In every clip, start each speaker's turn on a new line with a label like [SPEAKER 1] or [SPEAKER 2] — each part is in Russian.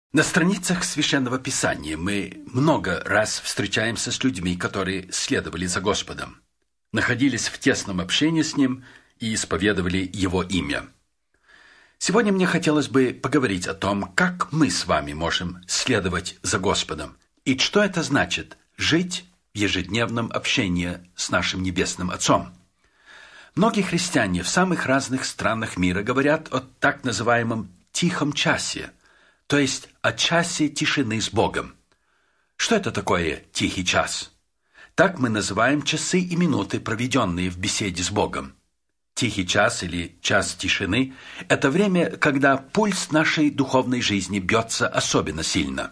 [SPEAKER 1] На страницах Священного Писания мы много раз встречаемся с людьми, которые следовали за Господом, находились в тесном общении с Ним и исповедовали Его имя. Сегодня мне хотелось бы поговорить о том, как мы с вами можем следовать за Господом, и что это значит – жить в ежедневном общении с нашим Небесным Отцом. Многие христиане в самых разных странах мира говорят о так называемом «тихом часе», то есть о часе тишины с Богом. Что это такое тихий час? Так мы называем часы и минуты, проведенные в беседе с Богом. Тихий час или час тишины – это время, когда пульс нашей духовной жизни бьется особенно сильно.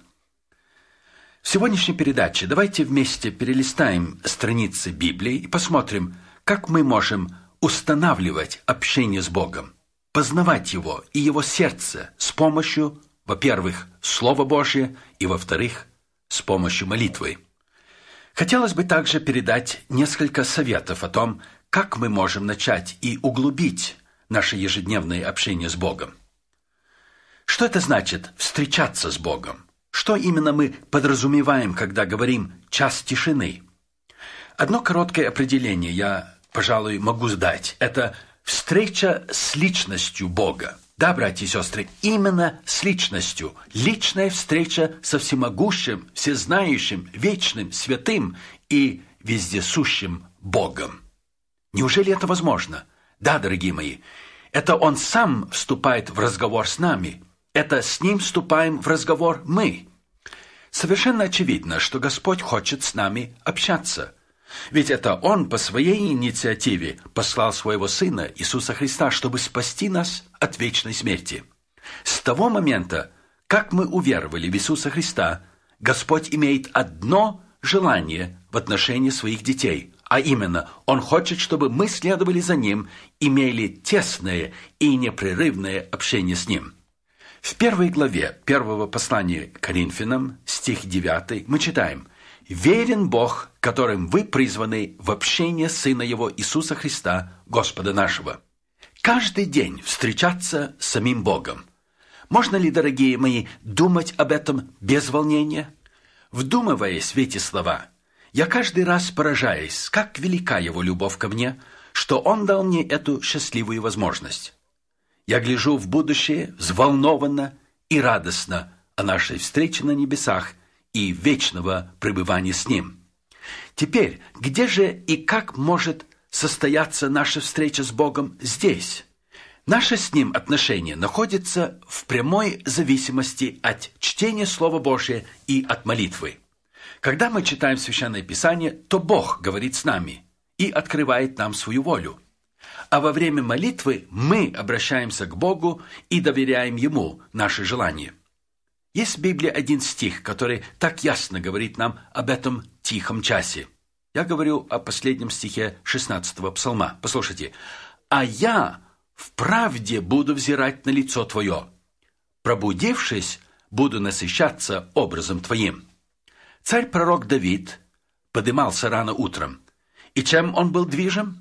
[SPEAKER 1] В сегодняшней передаче давайте вместе перелистаем страницы Библии и посмотрим, как мы можем устанавливать общение с Богом, познавать Его и Его сердце с помощью, во-первых, Слова Божия, и, во-вторых, с помощью молитвы. Хотелось бы также передать несколько советов о том, как мы можем начать и углубить наше ежедневное общение с Богом. Что это значит встречаться с Богом? Что именно мы подразумеваем, когда говорим «час тишины»? Одно короткое определение я, пожалуй, могу дать. Это встреча с личностью Бога. Да, братья и сестры, именно с личностью. Личная встреча со всемогущим, всезнающим, вечным, святым и вездесущим Богом. Неужели это возможно? Да, дорогие мои, это Он сам вступает в разговор с нами. Это с Ним вступаем в разговор мы. Совершенно очевидно, что Господь хочет с нами общаться. Ведь это Он по своей инициативе послал Своего Сына Иисуса Христа, чтобы спасти нас от вечной смерти. С того момента, как мы уверовали в Иисуса Христа, Господь имеет одно желание в отношении своих детей, а именно, Он хочет, чтобы мы следовали за Ним, имели тесное и непрерывное общение с Ним. В первой главе первого послания к Коринфянам, стих 9, мы читаем: «Верен Бог, которым вы призваны в общение Сына Его Иисуса Христа, Господа нашего». Каждый день встречаться с самим Богом. Можно ли, дорогие мои, думать об этом без волнения? Вдумываясь в эти слова, я каждый раз поражаюсь, как велика Его любовь ко мне, что Он дал мне эту счастливую возможность. Я гляжу в будущее взволнованно и радостно о нашей встрече на небесах и вечного пребывания с Ним. Теперь, где же и как может состояться наша встреча с Богом здесь? Наше с Ним отношение находится в прямой зависимости от чтения Слова Божия и от молитвы. Когда мы читаем Священное Писание, то Бог говорит с нами и открывает нам свою волю. А во время молитвы мы обращаемся к Богу и доверяем Ему наши желания. Есть в Библии один стих, который так ясно говорит нам об этом тихом часе. Я говорю о последнем стихе 16-го псалма. Послушайте. «А я вправде буду взирать на лицо Твое. Пробудившись, буду насыщаться образом Твоим». Царь-пророк Давид подымался рано утром. И чем он был движим?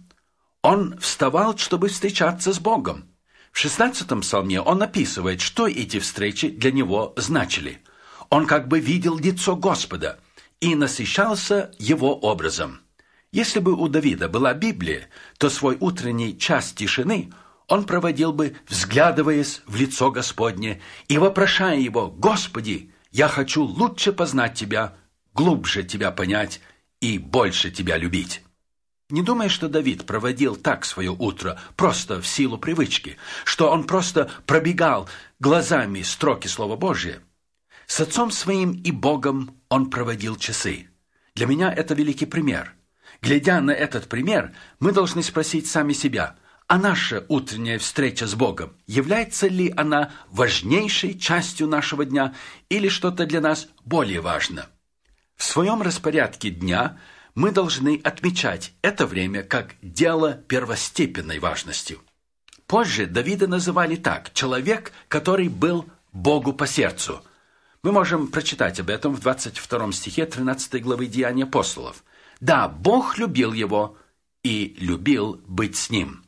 [SPEAKER 1] Он вставал, чтобы встречаться с Богом. В 16-м псалме он описывает, что эти встречи для него значили. Он как бы видел лицо Господа и насыщался Его образом. Если бы у Давида была Библия, то свой утренний час тишины он проводил бы, взглядываясь в лицо Господне и вопрошая Его: «Господи, я хочу лучше познать Тебя, глубже Тебя понять и больше Тебя любить». Не думай, что Давид проводил так свое утро просто в силу привычки, что он просто пробегал глазами строки Слова Божия. С Отцом Своим и Богом он проводил часы. Для меня это великий пример. Глядя на этот пример, мы должны спросить сами себя: а наша утренняя встреча с Богом, является ли она важнейшей частью нашего дня или что-то для нас более важно? В своем распорядке дня мы должны отмечать это время как дело первостепенной важности. Позже Давида называли так: человек, который был Богу по сердцу. Мы можем прочитать об этом в 22 стихе 13 главы Деяний апостолов. «Да, Бог любил его и любил быть с ним».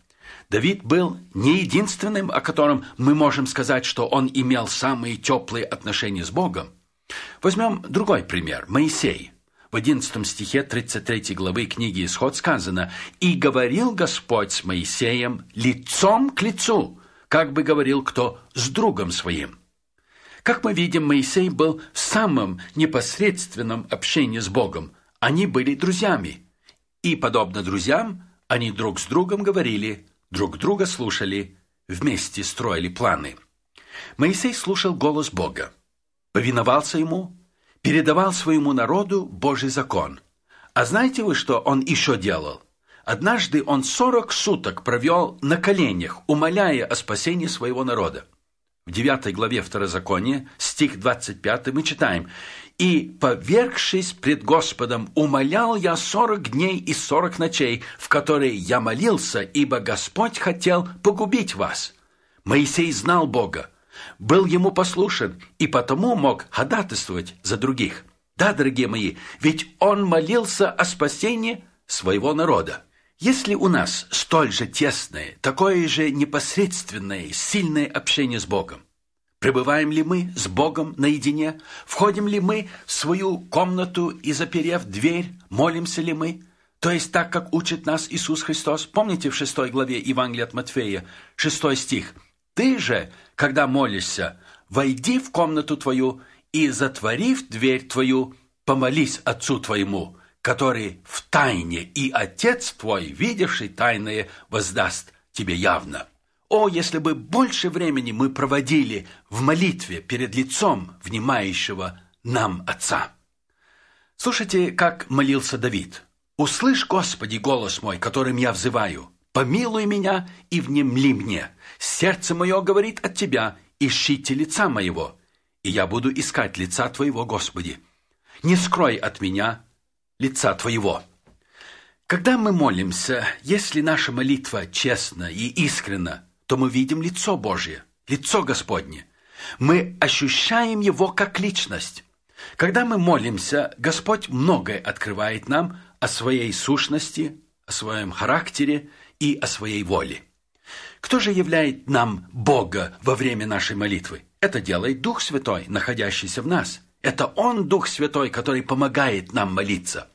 [SPEAKER 1] Давид был не единственным, о котором мы можем сказать, что он имел самые теплые отношения с Богом. Возьмем другой пример – Моисей. В 11 стихе 33 главы книги «Исход» сказано: «И говорил Господь с Моисеем лицом к лицу, как бы говорил кто с другом своим». Как мы видим, Моисей был в самом непосредственном общении с Богом. Они были друзьями. И, подобно друзьям, они друг с другом говорили, друг друга слушали, вместе строили планы. Моисей слушал голос Бога, повиновался ему, передавал своему народу Божий закон. А знаете вы, что он еще делал? Однажды он 40 суток провел на коленях, умоляя о спасении своего народа. В 9 главе Второзакония, стих 25, мы читаем: «И, повергшись пред Господом, умолял я 40 дней и 40 ночей, в которые я молился, ибо Господь хотел погубить вас». Моисей знал Бога, был ему послушен и потому мог ходатайствовать за других. Да, дорогие мои, ведь он молился о спасении своего народа. Если у нас столь же тесное, такое же непосредственное, сильное общение с Богом, пребываем ли мы с Богом наедине? Входим ли мы в свою комнату и, заперев дверь, молимся ли мы? То есть так, как учит нас Иисус Христос. Помните в 6 главе Евангелия от Матфея, 6 стих: «Ты же, когда молишься, войди в комнату твою и, затворив дверь твою, помолись Отцу твоему, который в тайне, и Отец твой, видевший тайное, воздаст тебе явно». О, если бы больше времени мы проводили в молитве перед лицом внимающего нам Отца. Слушайте, как молился Давид. «Услышь, Господи, голос мой, которым я взываю. Помилуй меня и внемли мне. Сердце мое говорит от Тебя, ищите лица моего, и я буду искать лица Твоего, Господи. Не скрой от меня лица Твоего». Когда мы молимся, если наша молитва честна и искренна, то мы видим лицо Божье, лицо Господне. Мы ощущаем Его как личность. Когда мы молимся, Господь многое открывает нам о своей сущности, о своем характере и о своей воле. Кто же являет нам Бога во время нашей молитвы? Это делает Дух Святой, находящийся в нас. Это Он, Дух Святой, который помогает нам молиться.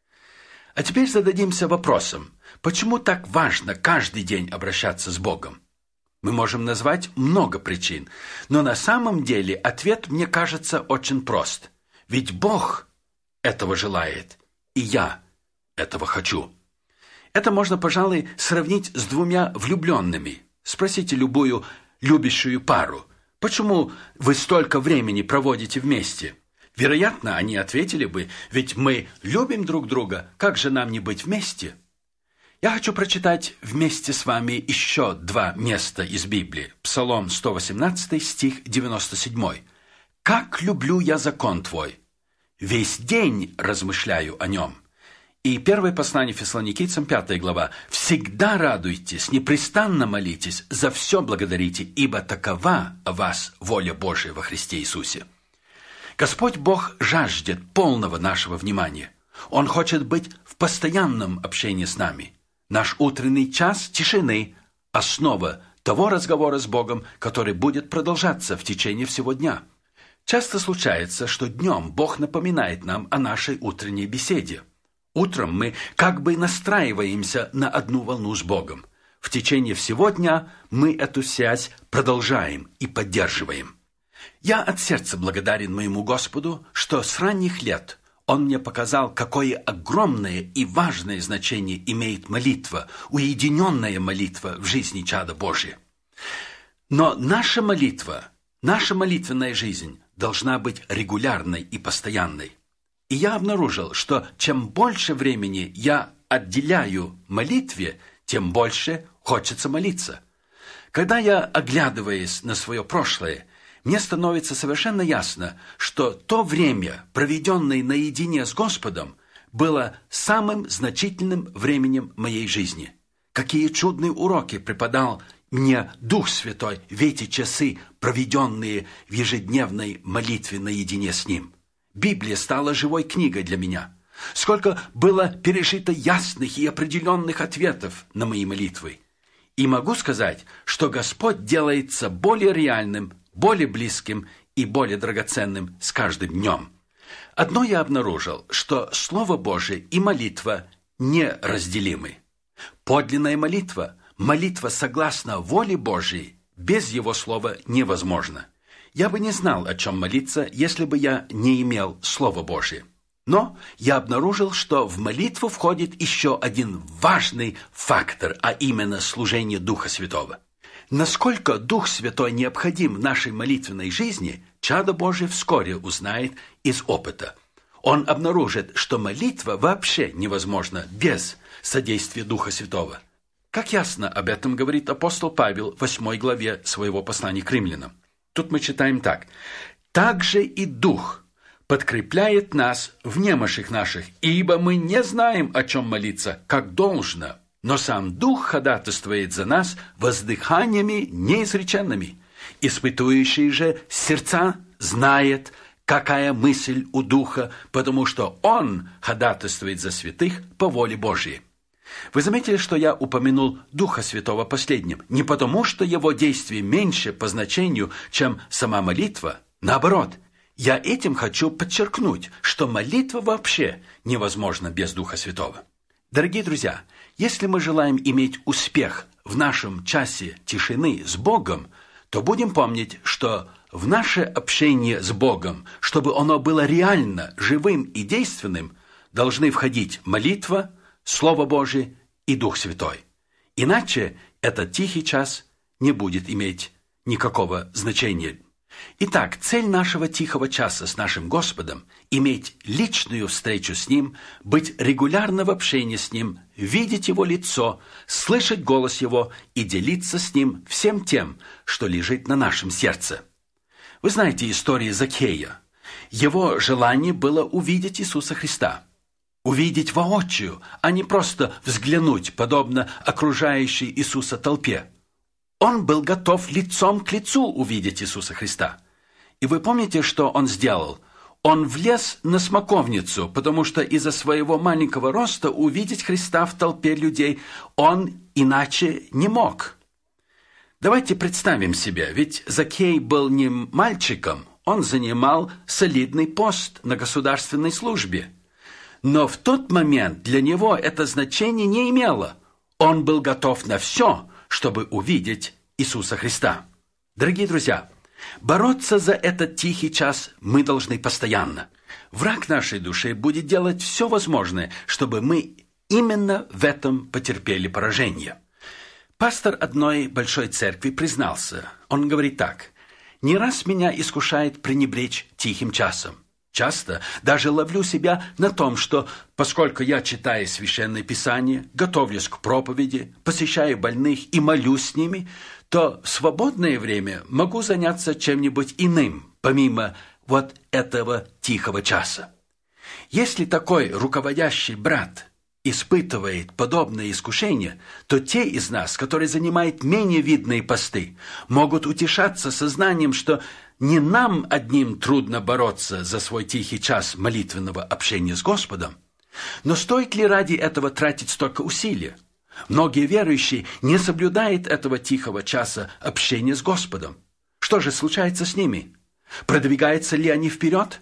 [SPEAKER 1] А теперь зададимся вопросом, почему так важно каждый день обращаться с Богом? Мы можем назвать много причин, но на самом деле ответ, мне кажется, очень прост. Ведь Бог этого желает, и я этого хочу. Это можно, пожалуй, сравнить с двумя влюбленными. Спросите любую любящую пару: почему вы столько времени проводите вместе? Вероятно, они ответили бы: ведь мы любим друг друга, как же нам не быть вместе? Я хочу прочитать вместе с вами еще два места из Библии. Псалом 118, стих 97. «Как люблю я закон Твой! Весь день размышляю о нем». И первое послание Фессалоникийцам, 5 глава. «Всегда радуйтесь, непрестанно молитесь, за все благодарите, ибо такова о вас воля Божия во Христе Иисусе». Господь Бог жаждет полного нашего внимания. Он хочет быть в постоянном общении с нами. Наш утренний час тишины – основа того разговора с Богом, который будет продолжаться в течение всего дня. Часто случается, что днем Бог напоминает нам о нашей утренней беседе. Утром мы как бы настраиваемся на одну волну с Богом. В течение всего дня мы эту связь продолжаем и поддерживаем. Я от сердца благодарен моему Господу, что с ранних лет Он мне показал, какое огромное и важное значение имеет молитва, уединенная молитва в жизни чада Божия. Но наша молитва, наша молитвенная жизнь должна быть регулярной и постоянной. И я обнаружил, что чем больше времени я отделяю молитве, тем больше хочется молиться. Когда я оглядываюсь на свое прошлое, мне становится совершенно ясно, что то время, проведенное наедине с Господом, было самым значительным временем моей жизни. Какие чудные уроки преподал мне Дух Святой в эти часы, проведенные в ежедневной молитве наедине с Ним. Библия стала живой книгой для меня. Сколько было пережито ясных и определенных ответов на мои молитвы. И могу сказать, что Господь делается более реальным, более близким и более драгоценным с каждым днем. Одно я обнаружил, что Слово Божие и молитва неразделимы. Подлинная молитва, молитва согласно воле Божией, без Его Слова невозможна. Я бы не знал, о чем молиться, если бы я не имел Слова Божие. Но я обнаружил, что в молитву входит еще один важный фактор, а именно служение Духа Святого. Насколько Дух Святой необходим в нашей молитвенной жизни, чадо Божие вскоре узнает из опыта. Он обнаружит, что молитва вообще невозможна без содействия Духа Святого. Как ясно об этом говорит апостол Павел в 8 главе своего послания к римлянам. Тут мы читаем так. «Также и Дух подкрепляет нас в немощах наших, ибо мы не знаем, о чем молиться, как должно, но сам Дух ходатайствует за нас воздыханиями неизреченными. Испытующий же сердца знает, какая мысль у Духа, потому что Он ходатайствует за святых по воле Божьей». Вы заметили, что я упомянул Духа Святого последним? Не потому, что его действие меньше по значению, чем сама молитва. Наоборот, я этим хочу подчеркнуть, что молитва вообще невозможна без Духа Святого. Дорогие друзья, если мы желаем иметь успех в нашем часе тишины с Богом, то будем помнить, что в наше общение с Богом, чтобы оно было реально, живым и действенным, должны входить молитва, Слово Божие и Дух Святой. Иначе этот тихий час не будет иметь никакого значения. Итак, цель нашего тихого часа с нашим Господом – иметь личную встречу с Ним, быть регулярно в общении с Ним, видеть Его лицо, слышать голос Его и делиться с Ним всем тем, что лежит на нашем сердце. Вы знаете историю Закхея. Его желание было увидеть Иисуса Христа. Увидеть воочию, а не просто взглянуть, подобно окружающей Иисуса толпе. Он был готов лицом к лицу увидеть Иисуса Христа. И вы помните, что он сделал? Он влез на смоковницу, потому что из-за своего маленького роста увидеть Христа в толпе людей он иначе не мог. Давайте представим себе, ведь Закхей был не мальчиком, он занимал солидный пост на государственной службе. Но в тот момент для него это значение не имело. Он был готов на все, чтобы увидеть Иисуса Христа. Дорогие друзья, бороться за этот тихий час мы должны постоянно. Враг нашей души будет делать все возможное, чтобы мы именно в этом потерпели поражение. Пастор одной большой церкви признался. Он говорит так: «Не раз меня искушает пренебречь тихим часом. Часто даже ловлю себя на том, что, поскольку я читаю Священное Писание, готовлюсь к проповеди, посещаю больных и молюсь с ними, то в свободное время могу заняться чем-нибудь иным, помимо вот этого тихого часа». Если такой руководящий брат испытывает подобное искушение, то те из нас, которые занимают менее видные посты, могут утешаться сознанием, что не нам одним трудно бороться за свой тихий час молитвенного общения с Господом. Но стоит ли ради этого тратить столько усилий? Многие верующие не соблюдают этого тихого часа общения с Господом. Что же случается с ними? Продвигаются ли они вперед?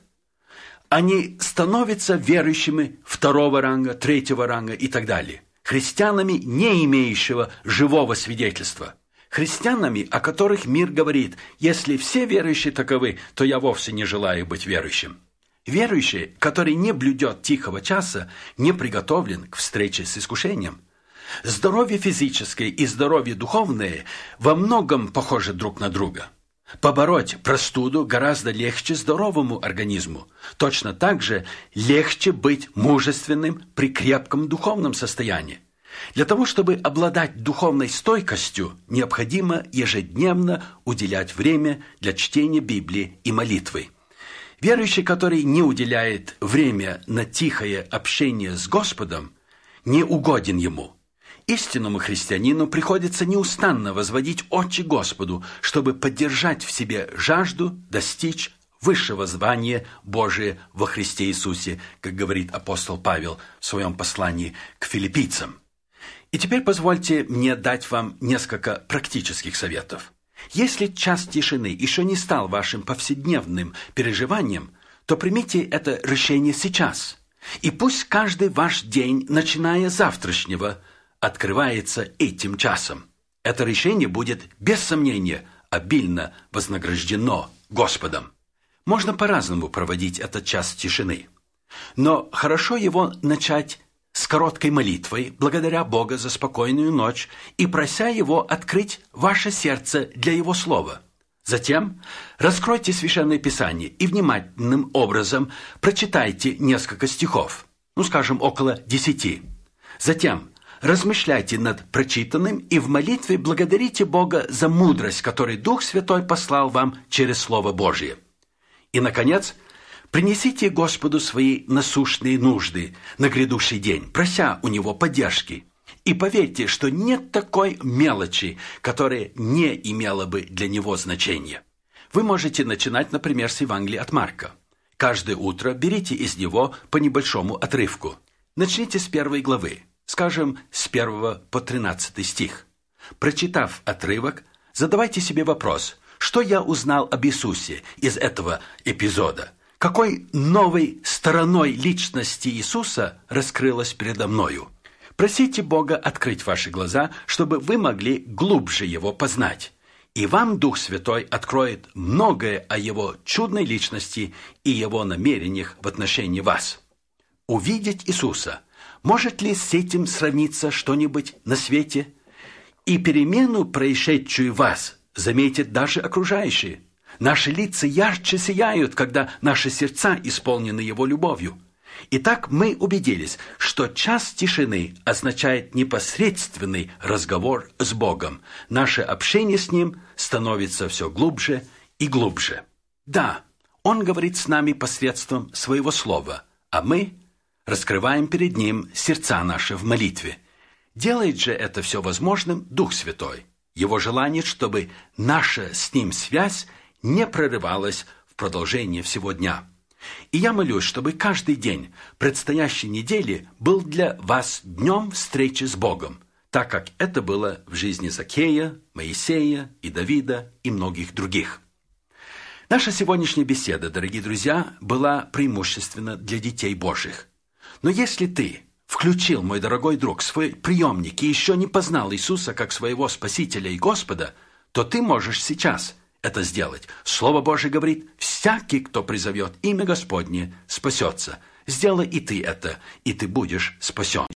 [SPEAKER 1] Они становятся верующими второго ранга, третьего ранга и так далее. Христианами, не имеющего живого свидетельства. Христианами, о которых мир говорит: если все верующие таковы, то я вовсе не желаю быть верующим. Верующий, который не блюдет тихого часа, не приготовлен к встрече с искушением. Здоровье физическое и здоровье духовное во многом похожи друг на друга. Побороть простуду гораздо легче здоровому организму. Точно так же легче быть мужественным при крепком духовном состоянии. Для того, чтобы обладать духовной стойкостью, необходимо ежедневно уделять время для чтения Библии и молитвы. Верующий, который не уделяет время на тихое общение с Господом, не угоден Ему. Истинному христианину приходится неустанно возводить очи Господу, чтобы поддержать в себе жажду достичь высшего звания Божия во Христе Иисусе, как говорит апостол Павел в своем послании к филиппийцам. И теперь позвольте мне дать вам несколько практических советов. Если час тишины еще не стал вашим повседневным переживанием, то примите это решение сейчас. И пусть каждый ваш день, начиная с завтрашнего, открывается этим часом. Это решение будет, без сомнения, обильно вознаграждено Господом. Можно по-разному проводить этот час тишины. Но хорошо его начать с короткой молитвой, благодаря Бога за спокойную ночь и прося Его открыть ваше сердце для Его Слова. Затем раскройте Священное Писание и внимательным образом прочитайте несколько стихов, скажем, около 10. Затем размышляйте над прочитанным и в молитве благодарите Бога за мудрость, которую Дух Святой послал вам через Слово Божие. И, наконец, принесите Господу свои насущные нужды на грядущий день, прося у Него поддержки. И поверьте, что нет такой мелочи, которая не имела бы для Него значения. Вы можете начинать, например, с Евангелия от Марка. Каждое утро берите из него по небольшому отрывку. Начните с 1 главы, скажем, с 1 по 13 стих. Прочитав отрывок, задавайте себе вопрос, что я узнал об Иисусе из этого эпизода? Какой новой стороной личности Иисуса раскрылась передо мною? Просите Бога открыть ваши глаза, чтобы вы могли глубже Его познать. И вам Дух Святой откроет многое о Его чудной личности и Его намерениях в отношении вас. Увидеть Иисуса. Может ли с этим сравниться что-нибудь на свете? И перемену, происшедшую в вас, заметят даже окружающие. Наши лица ярче сияют, когда наши сердца исполнены Его любовью. Итак, мы убедились, что час тишины означает непосредственный разговор с Богом. Наше общение с Ним становится все глубже и глубже. Да, Он говорит с нами посредством Своего Слова, а мы раскрываем перед Ним сердца наши в молитве. Делает же это все возможным Дух Святой. Его желание, чтобы наша с Ним связь не прерывалась в продолжении всего дня. И я молюсь, чтобы каждый день предстоящей недели был для вас днем встречи с Богом, так как это было в жизни Закхея, Моисея и Давида и многих других. Наша сегодняшняя беседа, дорогие друзья, была преимущественно для детей Божьих. Но если ты включил, мой дорогой друг, свой приемник и еще не познал Иисуса как своего Спасителя и Господа, то ты можешь сейчас это сделать. Слово Божие говорит, всякий, кто призовет имя Господне, спасется. Сделай и ты это, и ты будешь спасен.